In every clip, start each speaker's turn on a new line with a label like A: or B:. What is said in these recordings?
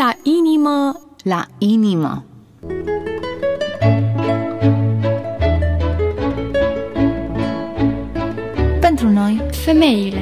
A: La inimă,
B: la inimă. Pentru noi,
A: femeile.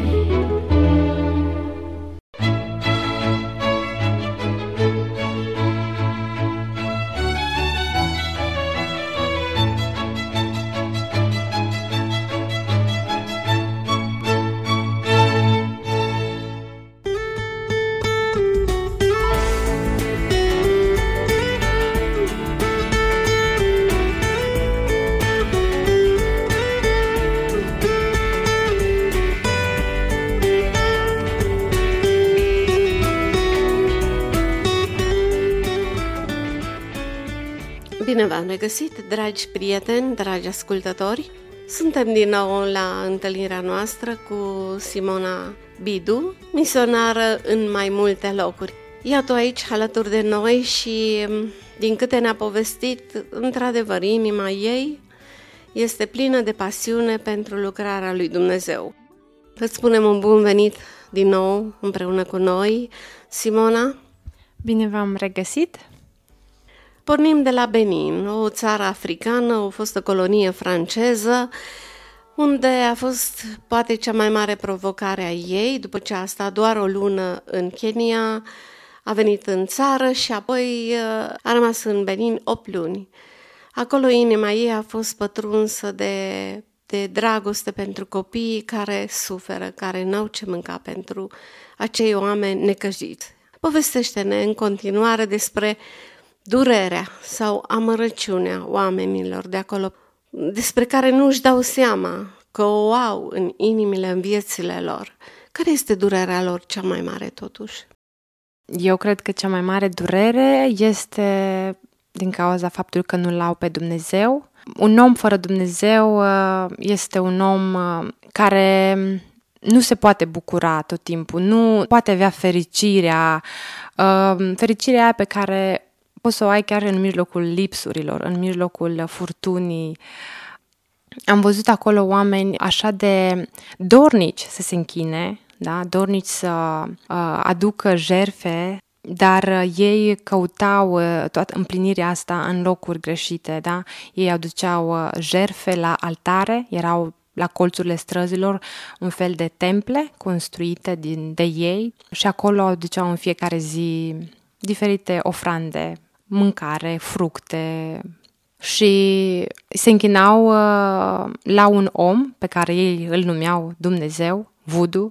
C: Bine v-am regăsit, dragi prieteni, dragi ascultători! Suntem din nou la întâlnirea noastră cu Simona Bidu, misionară în mai multe locuri. Iată aici alături de noi și, din câte ne-a povestit, într-adevăr, inima ei este plină de pasiune pentru lucrarea lui Dumnezeu. Îți spunem un bun venit din nou împreună cu noi, Simona!
D: Bine v-am regăsit!
C: Pornim de la Benin, o țară africană, o fostă colonie franceză, unde a fost poate cea mai mare provocare a ei. După ce a stat doar o lună în Kenya, a venit în țară și apoi a rămas în Benin 8 luni. Acolo inima ei a fost pătrunsă de dragoste pentru copiii care suferă, care n-au ce mânca, pentru acei oameni necăjiți. Povestește-ne în continuare despre durerea sau amărăciunea oamenilor de acolo, despre care nu își dau seama că o au în inimile, în viețile lor. Care este durerea lor cea mai mare totuși?
D: Eu cred că cea mai mare durere este din cauza faptului că nu-L au pe Dumnezeu. Un om fără Dumnezeu este un om care nu se poate bucura tot timpul, nu poate avea fericirea aia pe care poți să o ai chiar în mijlocul lipsurilor, în mijlocul furtunii. Am văzut acolo oameni așa de dornici să se închine, da? Dornici să aducă jertfe, dar ei căutau toată împlinirea asta în locuri greșite. Da? Ei aduceau jertfe la altare, erau la colțurile străzilor un fel de temple construite de ei și acolo aduceau în fiecare zi diferite ofrande, mâncare, fructe și se închinau la un om pe care ei îl numeau Dumnezeu, Voodoo.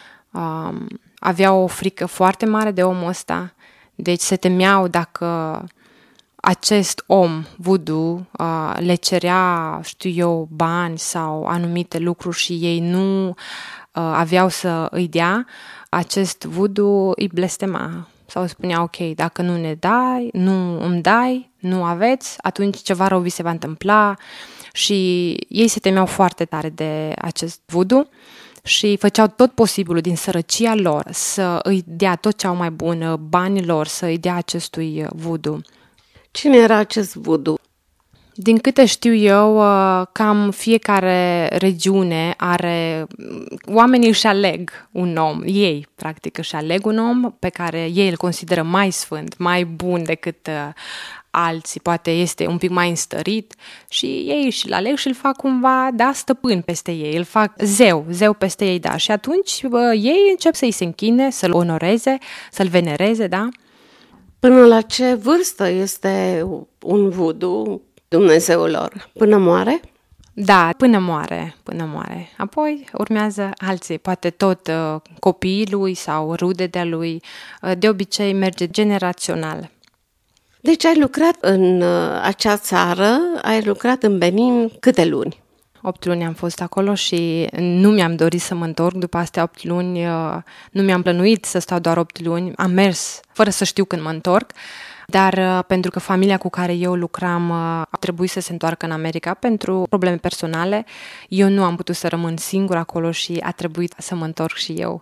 D: Aveau o frică foarte mare de omul ăsta, deci se temeau dacă acest om Voodoo le cerea, bani sau anumite lucruri și ei nu aveau să îi dea, acest Voodoo îi blestema. Sau spunea, ok, dacă nu ne dai, nu îmi dai, nu aveți, atunci ceva rău vi se va întâmpla. Și ei se temeau foarte tare de acest Voodoo și făceau tot posibilul din sărăcia lor să îi dea tot ce au mai bun, banii lor, să îi dea acestui Voodoo.
C: Cine era acest Voodoo?
D: Din câte știu eu, cam fiecare regiune are... Oamenii își aleg un om, ei practic își aleg un om pe care ei îl consideră mai sfânt, mai bun decât alții, poate este un pic mai înstărit și ei își aleg și îl fac cumva, da, stăpân peste ei, îl fac zeu peste ei, da. Și atunci ei încep să-i se închine, să-l onoreze, să-l venereze, da.
C: Până la ce vârstă este un Voodoo Dumnezeul lor? Până moare?
D: Da, până moare. Apoi urmează alții, poate tot copiii lui sau rude de-a lui. De obicei merge generațional.
C: Deci ai lucrat în acea țară, ai lucrat în Benin câte luni?
D: 8 luni am fost acolo și nu mi-am dorit să mă întorc după astea 8 luni. Nu mi-am plănuit să stau doar 8 luni. Am mers fără să știu când mă întorc. Dar pentru că familia cu care eu lucram a trebuit să se întoarcă în America pentru probleme personale, eu nu am putut să rămân singură acolo și a trebuit să mă întorc și eu.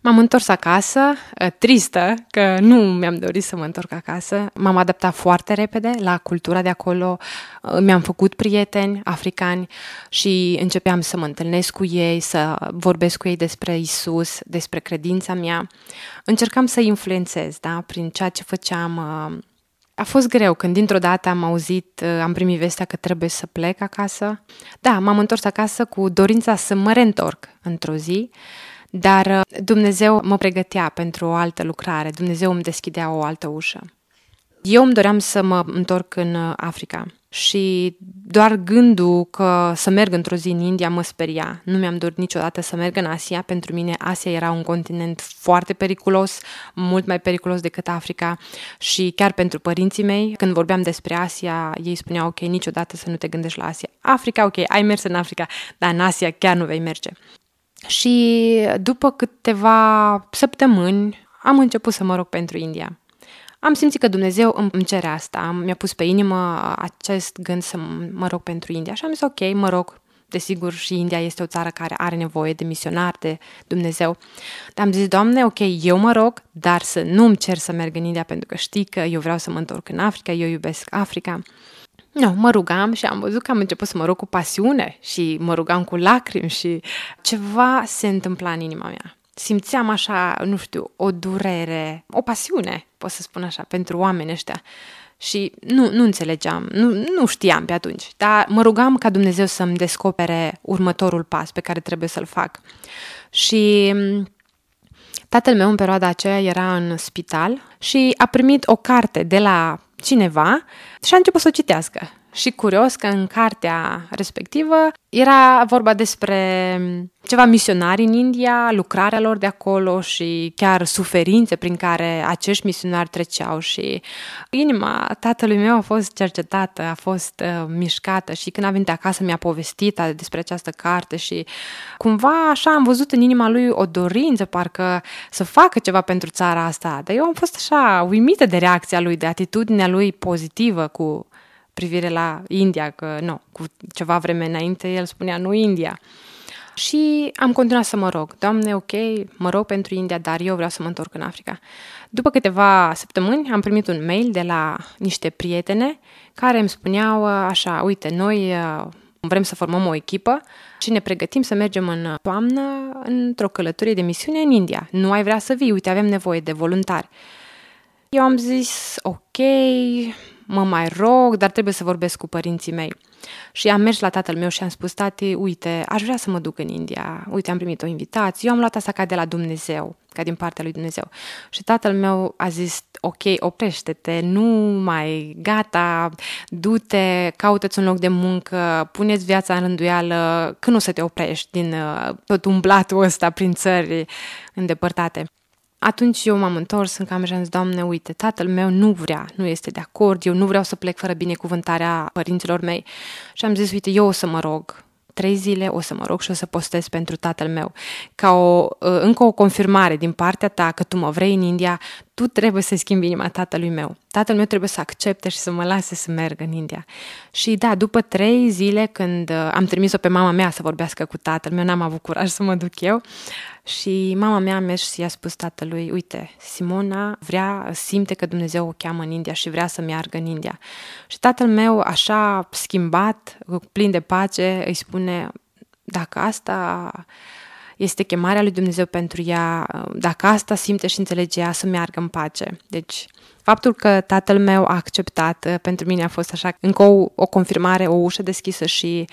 D: M-am întors acasă, tristă, că nu mi-am dorit să mă întorc acasă. M-am adaptat foarte repede la cultura de acolo, mi-am făcut prieteni africani și începeam să mă întâlnesc cu ei, să vorbesc cu ei despre Isus, despre credința mea. Încercam să influențez, da, prin ceea ce făceam. A fost greu când dintr-o dată am primit vestea că trebuie să plec acasă. Da, m-am întors acasă cu dorința să mă reîntorc într-o zi, dar Dumnezeu mă pregătea pentru o altă lucrare, Dumnezeu îmi deschidea o altă ușă. Eu îmi doream să mă întorc în Africa și doar gândul că să merg într-o zi în India mă speria. Nu mi-am dorit niciodată să merg în Asia. Pentru mine Asia era un continent foarte periculos, mult mai periculos decât Africa și chiar pentru părinții mei, când vorbeam despre Asia, ei spuneau ok, niciodată să nu te gândești la Asia. Africa, ok, ai mers în Africa, dar în Asia chiar nu vei merge. Și după câteva săptămâni am început să mă rog pentru India. Am simțit că Dumnezeu îmi cere asta, mi-a pus pe inimă acest gând să mă rog pentru India și am zis ok, mă rog, desigur și India este o țară care are nevoie de misionari, de Dumnezeu. Dar am zis, Doamne, ok, eu mă rog, dar să nu-mi cer să merg în India pentru că știi că eu vreau să mă întorc în Africa, eu iubesc Africa. Nu, mă rugam și am văzut că am început să mă rog cu pasiune și mă rugam cu lacrimi și ceva se întâmpla în inima mea. Simțeam așa, nu știu, o durere, o pasiune, pot să spun așa, pentru oamenii ăștia. Și nu înțelegeam, nu știam pe atunci, dar mă rugam ca Dumnezeu să-mi descopere următorul pas pe care trebuie să-l fac. Și tatăl meu în perioada aceea era în spital și a primit o carte de la cineva și a început să o citească. Și curios că în cartea respectivă era vorba despre ceva misionari în India, lucrarea lor de acolo și chiar suferințe prin care acești misionari treceau și inima tatălui meu a fost cercetată, a fost mișcată și când a venit acasă mi-a povestit despre această carte și cumva așa am văzut în inima lui o dorință parcă să facă ceva pentru țara asta, dar eu am fost așa uimită de reacția lui, de atitudinea lui pozitivă cu privire la India, că nu, cu ceva vreme înainte el spunea nu India. Și am continuat să mă rog, Doamne, ok, mă rog pentru India, dar eu vreau să mă întorc în Africa. După câteva săptămâni am primit un mail de la niște prietene care îmi spuneau așa, uite, noi vrem să formăm o echipă și ne pregătim să mergem în toamnă într-o călătorie de misiune în India. Nu ai vrea să vii? Uite, avem nevoie de voluntari. Eu am zis, ok, mă mai rog, dar trebuie să vorbesc cu părinții mei. Și am mers la tatăl meu și am spus, tati, uite, aș vrea să mă duc în India, uite, am primit o invitație, eu am luat asta ca de la Dumnezeu, ca din partea lui Dumnezeu. Și tatăl meu a zis, ok, oprește-te, nu mai, gata, du-te, caută-ți un loc de muncă, pune-ți viața în rânduială, când o să te oprești din tot umblatul ăsta prin țări îndepărtate. Atunci eu m-am întors în cameră și am zis, Doamne, uite, tatăl meu nu este de acord, eu nu vreau să plec fără binecuvântarea părinților mei. Și am zis, uite, eu o să mă rog 3 zile, o să mă rog și o să postez pentru tatăl meu. Ca încă o confirmare din partea ta că tu mă vrei în India, tu trebuie să schimbi inima tatălui meu. Tatăl meu trebuie să accepte și să mă lase să merg în India. Și da, după 3 zile, când am trimis-o pe mama mea să vorbească cu tatăl meu, n-am avut curaj să mă duc eu, și mama mea a mers și i-a spus tatălui, uite, Simona simte că Dumnezeu o cheamă în India și vrea să meargă în India. Și tatăl meu, așa schimbat, plin de pace, îi spune, dacă asta este chemarea lui Dumnezeu pentru ea, dacă asta simte și înțelege ea, să meargă în pace. Deci, faptul că tatăl meu a acceptat, pentru mine a fost așa, încă o confirmare, o ușă deschisă și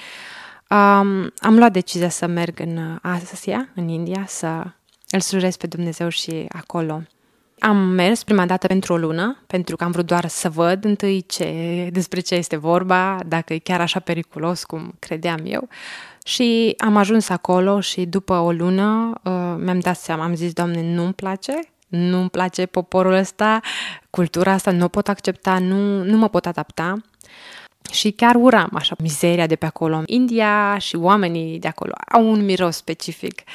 D: am luat decizia să merg în Asia, în India, să îl slujesc pe Dumnezeu și acolo. Am mers prima dată pentru o lună, pentru că am vrut doar să văd întâi despre ce este vorba, dacă e chiar așa periculos cum credeam eu. Și am ajuns acolo și după o lună mi-am dat seama, am zis, Doamne, nu-mi place poporul ăsta, cultura asta, nu o pot accepta, nu mă pot adapta. Și chiar uram așa mizeria de pe acolo. India și oamenii de acolo au un miros specific.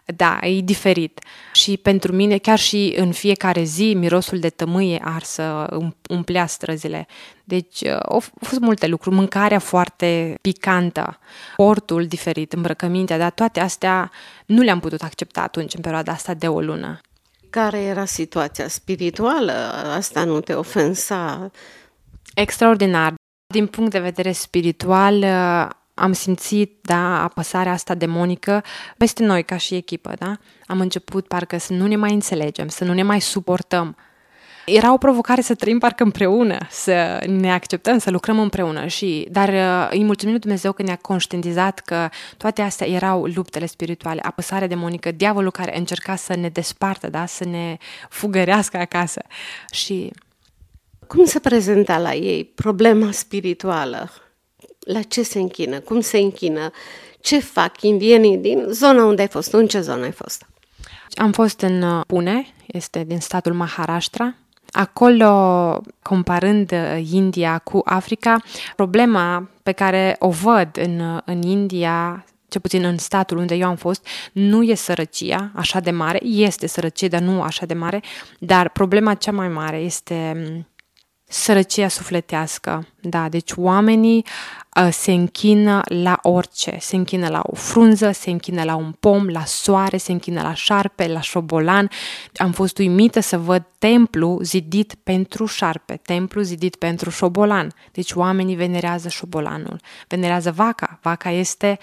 D: Da, e diferit. Și pentru mine, chiar și în fiecare zi, mirosul de tămâie arsă umplea străzile. Deci au fost multe lucruri. Mâncarea foarte picantă, portul diferit, îmbrăcămintea, dar toate astea nu le-am putut accepta atunci, în perioada asta de o lună.
C: Care era situația spirituală? Asta nu te ofensa?
D: Extraordinar. Din punct de vedere spiritual, am simțit, da, apăsarea asta demonică peste noi ca și echipă, da? Am început parcă să nu ne mai înțelegem, să nu ne mai suportăm. Era o provocare să trăim parcă împreună, să ne acceptăm, să lucrăm împreună. Dar îi mulțumim lui Dumnezeu că ne-a conștientizat că toate astea erau luptele spirituale, apăsarea demonică, diavolul care încerca să ne despartă, da? Să ne fugărească acasă. Și
C: cum se prezenta la ei problema spirituală? La ce se închină? Cum se închină? Ce fac indienii din zona unde ai fost? În ce zonă ai fost?
D: Am fost în Pune, este din statul Maharashtra. Acolo, comparând India cu Africa, problema pe care o văd în India, cel puțin în statul unde eu am fost, nu e sărăcia așa de mare, este sărăcie, dar nu așa de mare, dar problema cea mai mare este sărăcia sufletească, da, deci oamenii se închină la orice, se închină la o frunză, se închină la un pom, la soare, se închină la șarpe, la șobolan. Am fost uimită să văd templu zidit pentru șarpe, templu zidit pentru șobolan. Deci oamenii venerează șobolanul, venerează vaca. Vaca este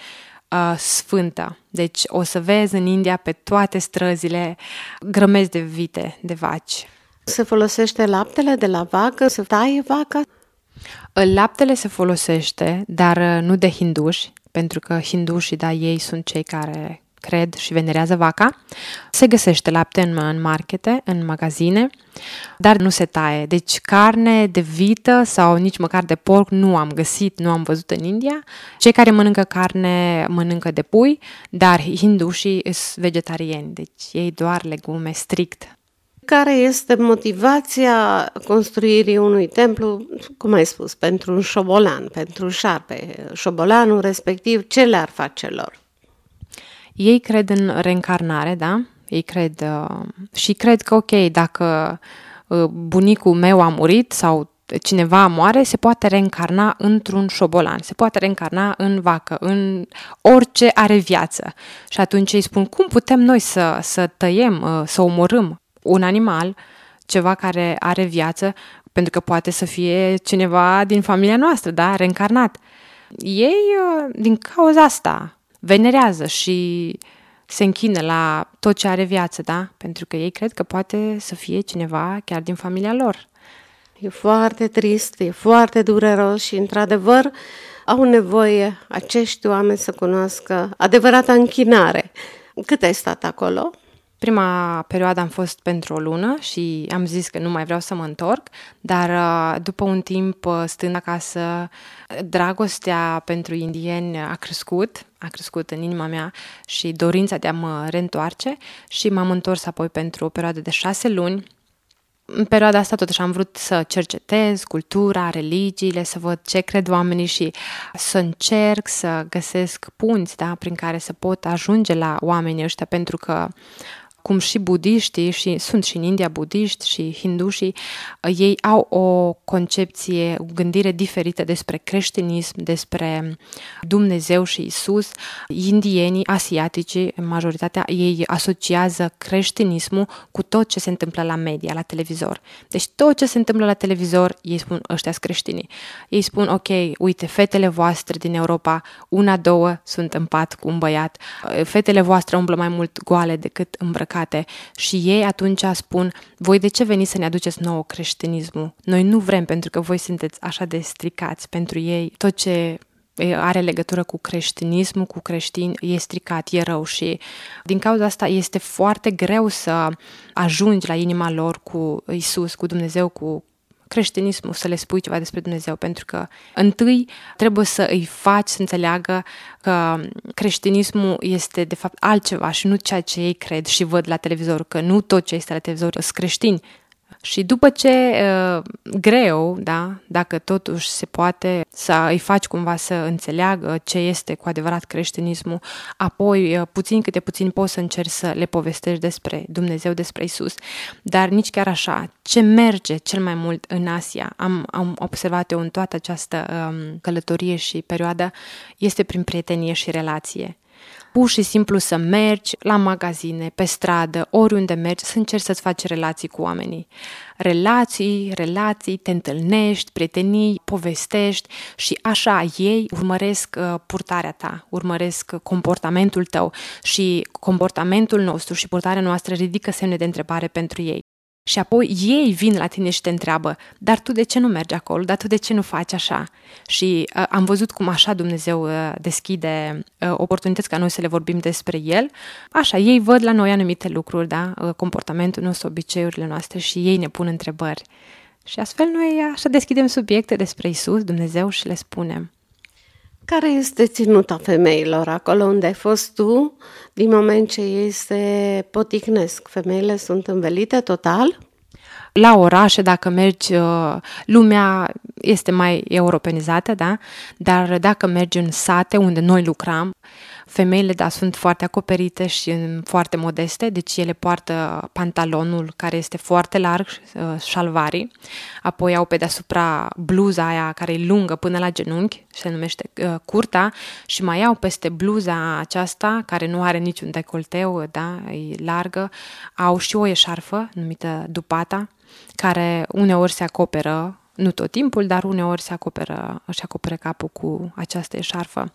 D: sfântă. Deci o să vezi în India pe toate străzile grămezi de vite, de vaci.
C: Se folosește laptele de la vacă? Se taie vaca?
D: Laptele se folosește, dar nu de hinduși, pentru că hindușii, da, ei sunt cei care cred și venerează vaca. Se găsește lapte în markete, în magazine, dar nu se taie. Deci carne de vită sau nici măcar de porc nu am găsit, nu am văzut în India. Cei care mănâncă carne mănâncă de pui, dar hindușii sunt vegetariani, deci ei doar legume strict.
C: Care este motivația construirii unui templu, cum ai spus, pentru un șobolan, pentru șarpe? Șobolanul respectiv, ce le-ar face lor?
D: Ei cred în reîncarnare, da? Ei cred și cred că, ok, dacă bunicul meu a murit sau cineva moare, se poate reîncarna într-un șobolan, se poate reîncarna în vacă, în orice are viață. Și atunci îi spun, cum putem noi să tăiem, să omorâm un animal, ceva care are viață, pentru că poate să fie cineva din familia noastră, da, reîncarnat. Ei, din cauza asta, venerează și se închină la tot ce are viață, da, pentru că ei cred că poate să fie cineva chiar din familia lor.
C: E foarte trist, e foarte dureros și, într-adevăr, au nevoie acești oameni să cunoască adevărata închinare. Cât ai stat acolo?
D: Prima perioadă am fost pentru o lună și am zis că nu mai vreau să mă întorc, dar după un timp stând acasă, dragostea pentru indieni a crescut în inima mea și dorința de a mă reîntoarce și m-am întors apoi pentru o perioadă de 6 luni. În perioada asta totuși am vrut să cercetez cultura, religiile, să văd ce cred oamenii și să încerc să găsesc punți, da, prin care să pot ajunge la oamenii ăștia, pentru că cum și budiștii, și sunt și în India budiști și hindușii, ei au o concepție, o gândire diferită despre creștinism, despre Dumnezeu și Isus. Indienii, asiatici, în majoritatea, ei asociază creștinismul cu tot ce se întâmplă la media, la televizor. Deci tot ce se întâmplă la televizor, ei spun, ăștia sunt creștinii. Ei spun, ok, uite, fetele voastre din Europa, una, două sunt în pat cu un băiat, fetele voastre umblă mai mult goale decât îmbrăcate. Și ei atunci spun, voi de ce veniți să ne aduceți nouă creștinismul? Noi nu vrem, pentru că voi sunteți așa de stricați. Pentru ei tot ce are legătură cu creștinismul, cu creștini, e stricat, e rău și din cauza asta este foarte greu să ajungi la inima lor cu Isus, cu Dumnezeu, cu creștinismul, să le spui ceva despre Dumnezeu, pentru că întâi trebuie să îi faci să înțeleagă că creștinismul este de fapt altceva și nu ceea ce ei cred și văd la televizor, că nu tot ce este la televizor sunt creștini. Și după ce greu, da, dacă totuși se poate să îi faci cumva să înțeleagă ce este cu adevărat creștinismul, apoi puțin câte puțin poți să încerci să le povestești despre Dumnezeu, despre Isus, dar nici chiar așa, ce merge cel mai mult în Asia, am observat eu în toată această călătorie și perioadă, este prin prietenie și relație. Pur și simplu să mergi la magazine, pe stradă, oriunde mergi, să încerci să-ți faci relații cu oamenii. Relații, te întâlnești, prietenii, povestești și așa ei urmăresc purtarea ta, urmăresc comportamentul tău și comportamentul nostru și purtarea noastră ridică semne de întrebare pentru ei. Și apoi ei vin la tine și te întreabă, dar tu de ce nu mergi acolo, dar tu de ce nu faci așa? Și am văzut cum așa Dumnezeu deschide oportunități ca noi să le vorbim despre El. Așa, ei văd la noi anumite lucruri, da? Comportamentul nostru, obiceiurile noastre și ei ne pun întrebări. Și astfel noi așa deschidem subiecte despre Isus, Dumnezeu și le spunem.
C: Care este ținuta femeilor acolo unde ai fost tu din moment ce ei se poticnesc? Femeile sunt învelite total?
D: La orașe, dacă mergi, lumea este mai europenizată, da? Dar dacă mergi în sate unde noi lucram, femeile, da, sunt foarte acoperite și foarte modeste, deci ele poartă pantalonul care este foarte larg, șalvarii, apoi au pe deasupra bluza aia care e lungă până la genunchi, se numește curta, și mai au peste bluza aceasta, care nu are niciun decolteu, da, e largă, au și o eșarfă numită dupata, care uneori se acoperă, nu tot timpul, dar uneori își acoperă capul cu această eșarfă.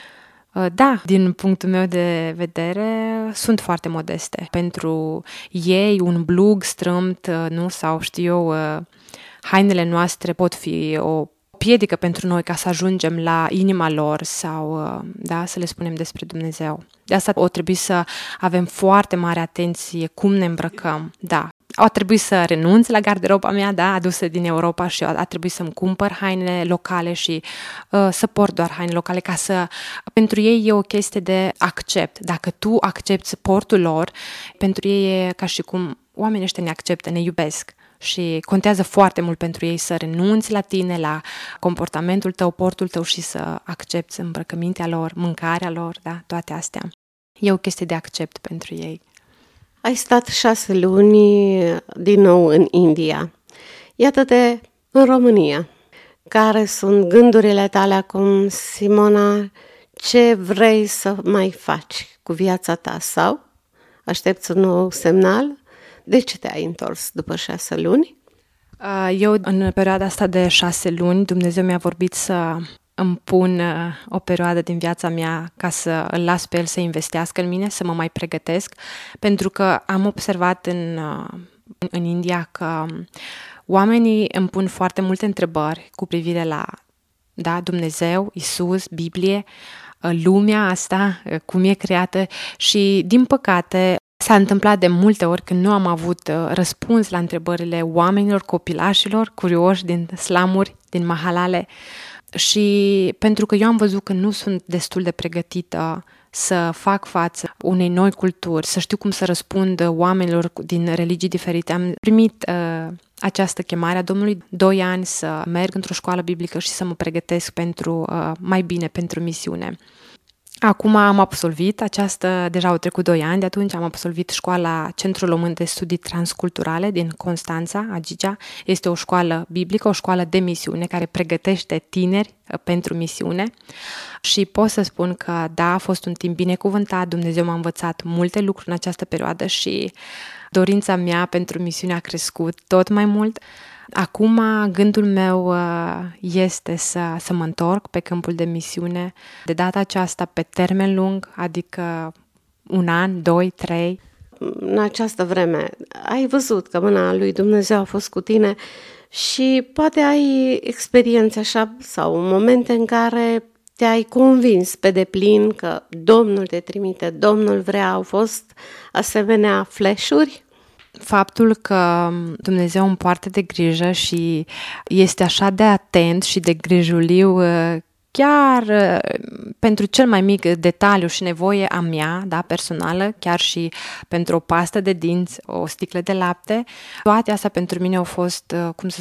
D: Da, din punctul meu de vedere, sunt foarte modeste. Pentru ei, un blug strâmt, nu, sau știu eu, hainele noastre pot fi o piedică pentru noi ca să ajungem la inima lor sau, da, să le spunem despre Dumnezeu. De asta o trebuie să avem foarte mare atenție cum ne îmbrăcăm, da. A trebuit să renunț la garderoba mea, da, adusă din Europa, și a trebuit să-mi cumpăr haine locale și să port doar haine locale, ca să... Pentru ei e o chestie de accept. Dacă tu accepti portul lor, pentru ei e ca și cum oamenii ăștia ne acceptă, ne iubesc. Și contează foarte mult pentru ei să renunți la tine, la comportamentul tău, portul tău și să accepti îmbrăcămintea lor, mâncarea lor, da, toate astea. E o chestie de accept pentru ei.
C: Ai stat 6 luni din nou în India. Iată-te în România. Care sunt gândurile tale acum, Simona? Ce vrei să mai faci cu viața ta? Sau aștepți un nou semnal? De ce te-ai întors după 6 luni?
D: Eu, în perioada asta de 6 luni, Dumnezeu mi-a vorbit să îmi pun o perioadă din viața mea ca să îl las pe El să investească în mine, să mă mai pregătesc, pentru că am observat în India că oamenii îmi pun foarte multe întrebări cu privire la, da, Dumnezeu, Isus, Biblie, lumea asta, cum e creată și, din păcate, s-a întâmplat de multe ori când nu am avut răspuns la întrebările oamenilor, copilașilor, curioși din slamuri, din mahalale. Și pentru că eu am văzut că nu sunt destul de pregătită să fac față unei noi culturi, să știu cum să răspund oamenilor din religii diferite, am primit această chemare a Domnului 2 ani să merg într-o școală biblică și să mă pregătesc pentru mai bine pentru misiune. Acum am absolvit deja au trecut 2 ani de atunci, am absolvit școala Centrul Român de Studii Transculturale din Constanța, Agigea. Este o școală biblică, o școală de misiune care pregătește tineri pentru misiune și pot să spun că da, a fost un timp binecuvântat, Dumnezeu m-a învățat multe lucruri în această perioadă și dorința mea pentru misiune a crescut tot mai mult. Acum gândul meu este să mă întorc pe câmpul de misiune, de data aceasta pe termen lung, adică 1 an, 2, 3.
C: În această vreme ai văzut că mâna lui Dumnezeu a fost cu tine și poate ai experiențe așa sau momente în care te-ai convins pe deplin că Domnul te trimite, Domnul vrea, au fost asemenea flash-uri?
D: Faptul că Dumnezeu îmi poartă de grijă și este așa de atent și de grijuliu chiar pentru cel mai mic detaliu și nevoie a mea, da, personală, chiar și pentru o pastă de dinți, o sticlă de lapte. Toate astea pentru mine au fost,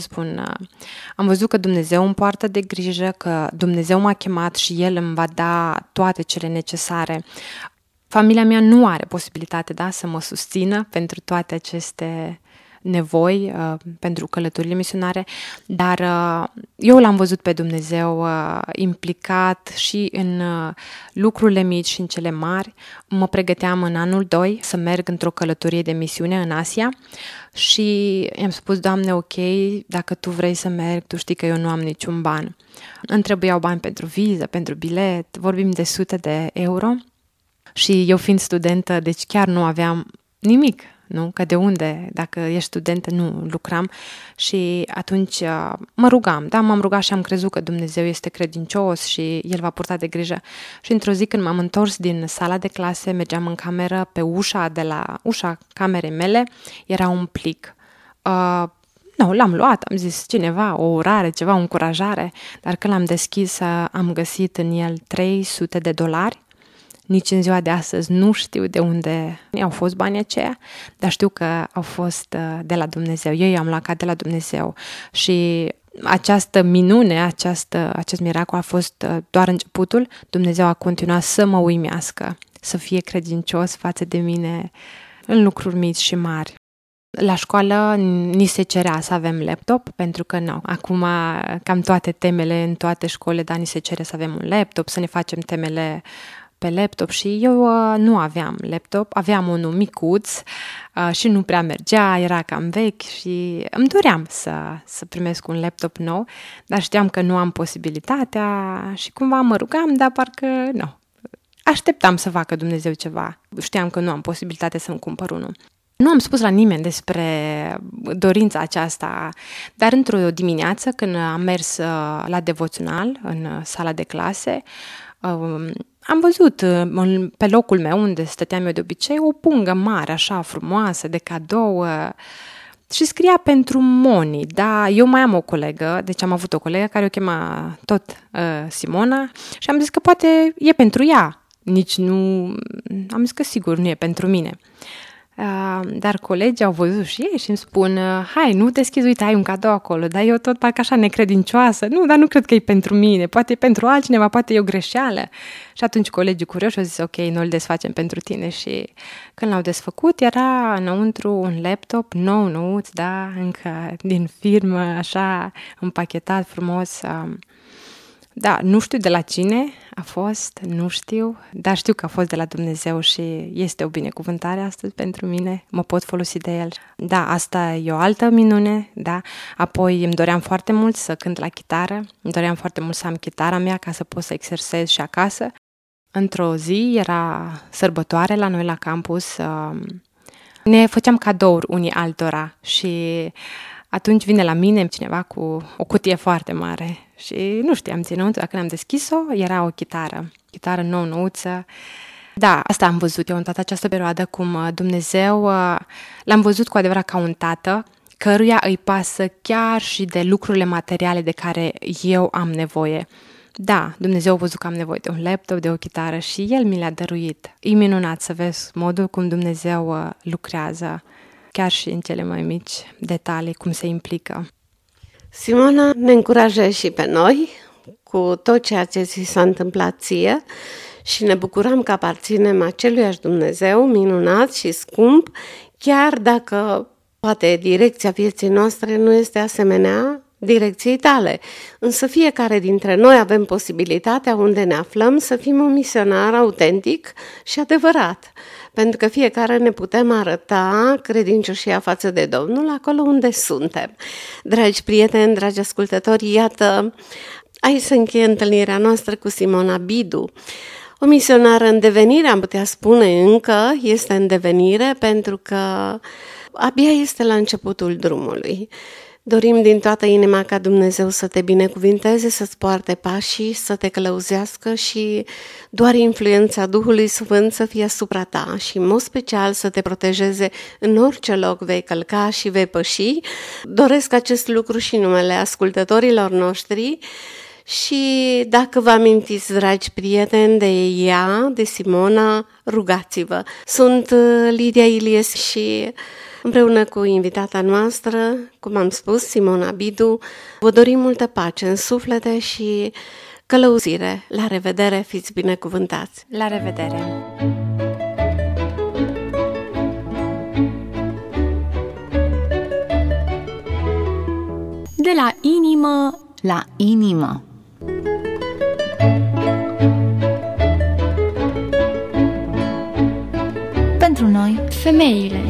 D: am văzut că Dumnezeu îmi poartă de grijă, că Dumnezeu m-a chemat și El îmi va da toate cele necesare. Familia mea nu are posibilitate, da, să mă susțină pentru toate aceste nevoi, pentru călătorile misionare, dar eu l-am văzut pe Dumnezeu implicat și în lucrurile mici și în cele mari. Mă pregăteam în anul 2 să merg într-o călătorie de misiune în Asia și i-am spus: Doamne, ok, dacă Tu vrei să merg, Tu știi că eu nu am niciun ban. Îmi trebuiau bani pentru viză, pentru bilet, vorbim de sute de euro și eu fiind studentă, deci chiar nu aveam nimic. Nu? Că de unde, dacă ești studentă, nu lucram și atunci mă rugam, da, m-am rugat și am crezut că Dumnezeu este credincios și El va purta de grijă. Și într-o zi când m-am întors din sala de clase, mergeam în cameră, pe ușa camerei mele era un plic. Nu, l-am luat, am zis cineva, o urare, ceva, o încurajare, dar când l-am deschis am găsit în el $300. Nici în ziua de astăzi nu știu de unde au fost banii aceia, dar știu că au fost de la Dumnezeu. Eu i-am luat ca de la Dumnezeu și această minune, acest miracol a fost doar începutul. Dumnezeu a continuat să mă uimească, să fie credincios față de mine în lucruri mici și mari. La școală ni se cerea să avem laptop, pentru că nu, acum cam toate temele în toate școlile, dar ni se cere să avem un laptop, să ne facem temele pe laptop și eu nu aveam laptop, aveam unul micuț și nu prea mergea, era cam vechi și îmi doream să primesc un laptop nou, dar știam că nu am posibilitatea și cumva mă rugam, dar parcă nu. Așteptam să facă Dumnezeu ceva, știam că nu am posibilitate să-mi cumpăr unul. Nu am spus la nimeni despre dorința aceasta, dar într-o dimineață când am mers la devoțional în sala de clase, am văzut pe locul meu unde stăteam eu de obicei o pungă mare, așa frumoasă, de cadou și scria pentru Moni, da, eu mai am o colegă, deci am avut o colegă care o chema tot Simona și am zis că poate e pentru ea, nici nu, am zis că sigur nu e pentru mine. Dar colegii au văzut și ei și îmi spun: hai, nu deschizi, uite, ai un cadou acolo, dar eu tot parcă așa necredincioasă, nu, dar nu cred că e pentru mine, poate e pentru altcineva, poate e o greșeală. Și atunci colegii curioși au zis: ok, noi îl desfacem pentru tine. Și când l-au desfăcut, era înăuntru un laptop nou-nouț, da, încă din firmă, așa, împachetat frumos. Da, nu știu de la cine a fost, nu știu, dar știu că a fost de la Dumnezeu și este o binecuvântare astăzi pentru mine, mă pot folosi de el. Da, asta e o altă minune, da. Apoi îmi doream foarte mult să cânt la chitară, îmi doream foarte mult să am chitara mea ca să pot să exersez și acasă. Într-o zi era sărbătoare la noi la campus, ne făceam cadouri unii altora și atunci vine la mine cineva cu o cutie foarte mare și nu știam ținut, când am deschis-o, era o chitară nou-nouță. Da, asta am văzut eu în toată această perioadă, cum Dumnezeu l-am văzut cu adevărat ca un tată, căruia îi pasă chiar și de lucrurile materiale de care eu am nevoie. Da, Dumnezeu a văzut că am nevoie de un laptop, de o chitară și El mi le-a dăruit. E minunat să vezi modul cum Dumnezeu lucrează, chiar și în cele mai mici detalii, cum se implică.
C: Simona, ne încurajează și pe noi cu tot ceea ce ți s-a întâmplat ție și ne bucurăm că aparținem aceluiași Dumnezeu minunat și scump, chiar dacă poate direcția vieții noastre nu este asemenea direcției tale. Însă fiecare dintre noi avem posibilitatea unde ne aflăm să fim un misionar autentic și adevărat. Pentru că fiecare ne putem arăta credincioșia față de Domnul acolo unde suntem. Dragi prieteni, dragi ascultători, iată, aici se încheie întâlnirea noastră cu Simona Bidu. O misionară în devenire, am putea spune încă, este în devenire pentru că abia este la începutul drumului. Dorim din toată inima ca Dumnezeu să te binecuvinteze, să-ți poarte pașii, să te călăuzească și doar influența Duhului Sfânt să fie asupra ta și în mod special să te protejeze în orice loc vei călca și vei păși. Doresc acest lucru și numele ascultătorilor noștri Și dacă vă amintiți, dragi prieteni, de ea, de Simona, rugați-vă. Sunt Lidia Ilies și împreună cu invitata noastră, cum am spus, Simona Bidu, vă dorim multă pace în suflete și călăuzire. La revedere, fiți binecuvântați!
D: La revedere!
B: De la inimă la inimă. Pentru noi,
A: femeile.